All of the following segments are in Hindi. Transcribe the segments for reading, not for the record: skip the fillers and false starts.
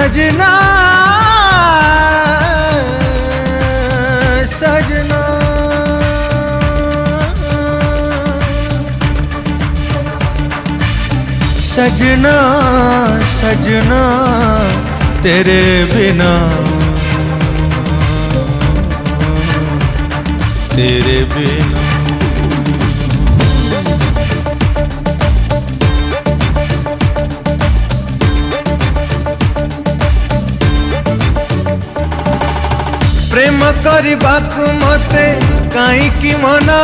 सजना सजना सजना सजना तेरे बिना तेरे बिना प्रेम करबाकु मते काईकी मना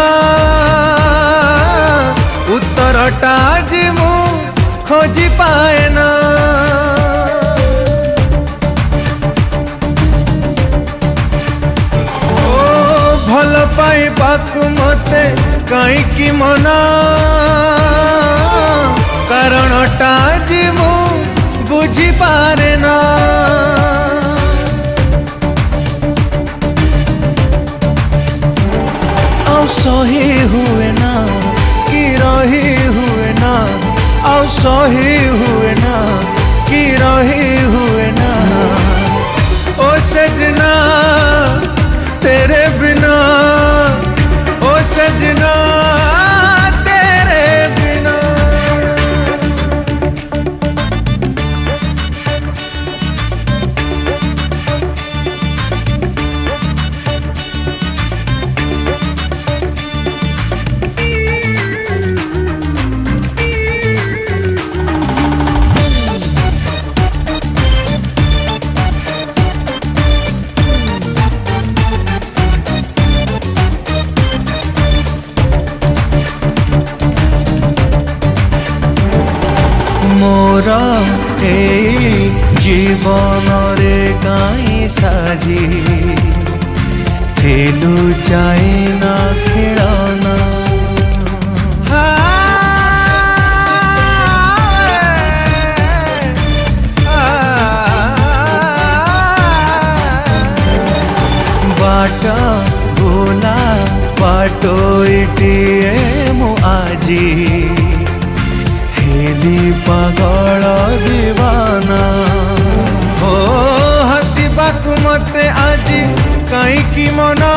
उत्तरटा आज मु खोजी पाए ना ओ भल पाइबाकु मते काईकी मना कारणटा आज मु बुझी पारे ना सही हुए ना कि रही हुए ना आओ सही हुए ना कि रही हुए ना ओ सजना तेरे बिना ओ सजना तेरे बिना मोरा ए जीवन रे काई साजी थेलु जाए ना खेलाना बाटा गोला बाटो इटिए मु आजी पागल दीवाना हो हसीबाकु मते आजी काईकी मना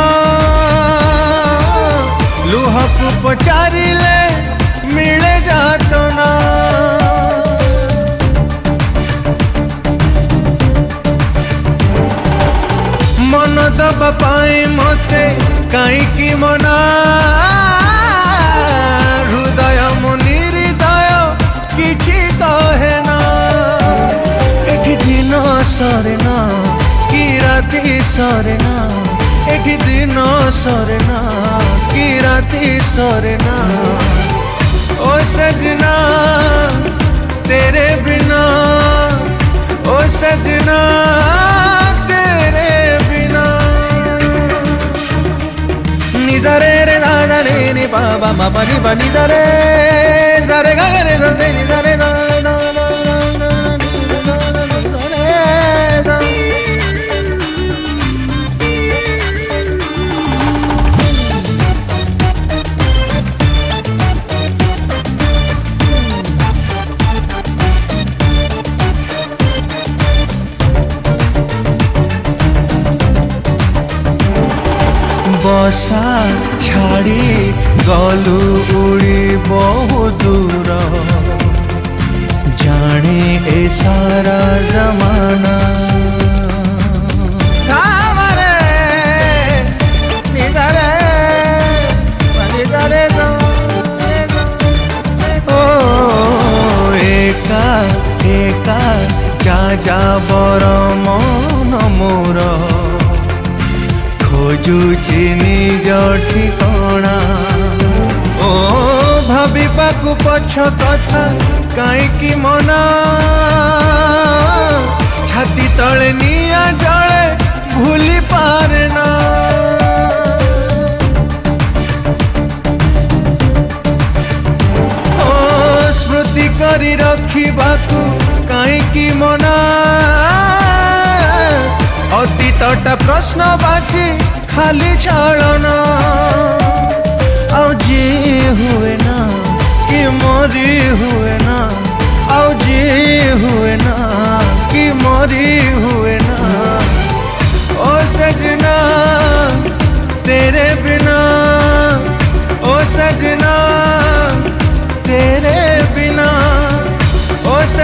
लुहकु पचारिले मिले जातना मन दबा पाई मते काईकी मना हृदय मुनि किछि कहे ना एठी दिन सरे ना कि राति सरे ना एठी दिन सरे ना कि राति सरे ना ओ सजना तेरे बिना ओ सजना तेरे बिना निजरे रे दादा रे नि बाबा मा pa ni ba निजरे जरे गा रे जरे नि जरे दा दा बसा छाड़ी गलु उड़ी बहु दूर जाने ए सारा जमाना ओ एका एका जा जा बर मन मोर खोजुची निज ठिकाना ओ भाविबाकु पछ कथा काईकी मना छाती तले निया जले भूली पारे ना ओ स्मृति करी रखिबाकु काईकी मना अतीतटा प्रश्न बाची खाली छाड़ना जी हुए ना कि मरी हुए ना जी हुए ना कि मरी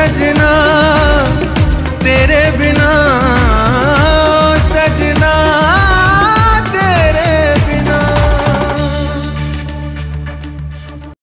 सजना